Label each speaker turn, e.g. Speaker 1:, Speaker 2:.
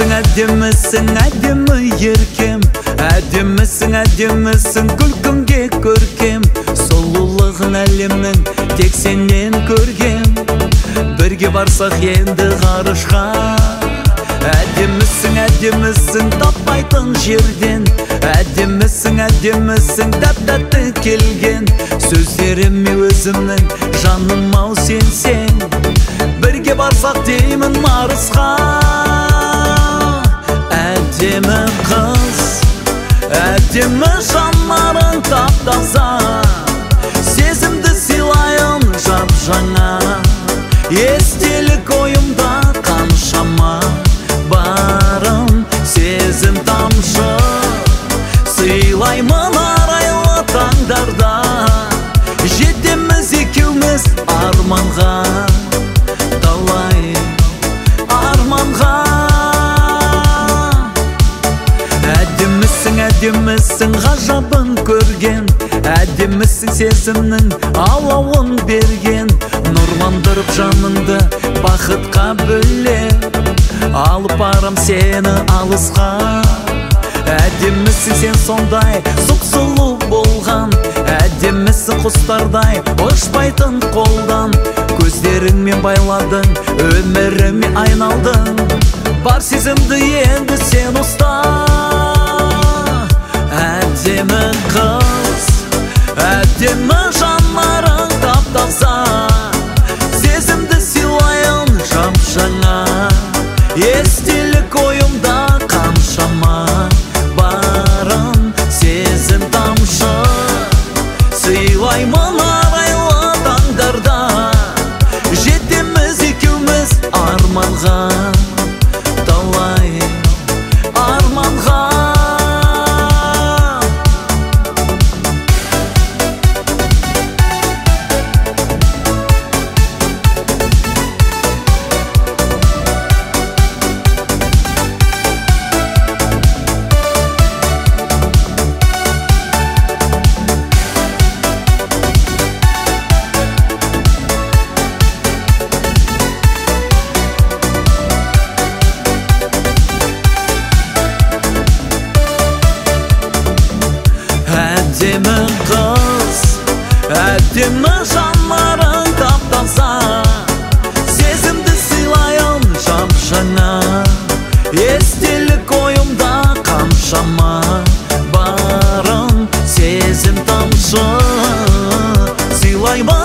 Speaker 1: әдемісің, әдемі еркем. Әдемісің, күлкімге көркем. Сұлулығын әлемнің тек сенен көргем. Бірге барсақ енді ғарышқа. Әдемісің, таппайтын жерден. Әдемісің, тәп-тәтті келген. Сөздеріме өзімнің жаным ау сенсең. Бірге барсақ деймін Марсқа. Әдемі қыз, әдемі жанарың тап-таза. Сезімді сыйлайын жап-жаңа. Естелік ойымда қаншама барым, сезім тамшы. Сыйлаймын арайлы таңдарда. Жетеміз екеуміз арманға, талай арманға. Әдемісің, ғажабын көрген. Әдемісің, сезімнің алауын берген. Нұрландырып жаныңды бақытқа бөлеп. Алып барам сені алысқа. Әдемісің, сен сондай сұқ-сұлу болған. Әдемісің, құстардай ұшпайтын қолдан. Көздеріңмен байладың, өміріме айналдың. Бар сезімді енді сен ұста. Әдемі қыз, әдемі жанарың тап-таза. Сезімді сыйлайын жап-жаңа. Естелік ойымда қаншама барым, сезім тамшы. Сыйлаймын арайлы таңдарда. Жетеміз екеуміз арманға, талай арманға. Әдемі қыз, әдемі жанарың тап-таза. Сезімді сыйлайын жап-жаңа. Естелік ойымда қаншама барым, сезім тамшы. Сыйлаймын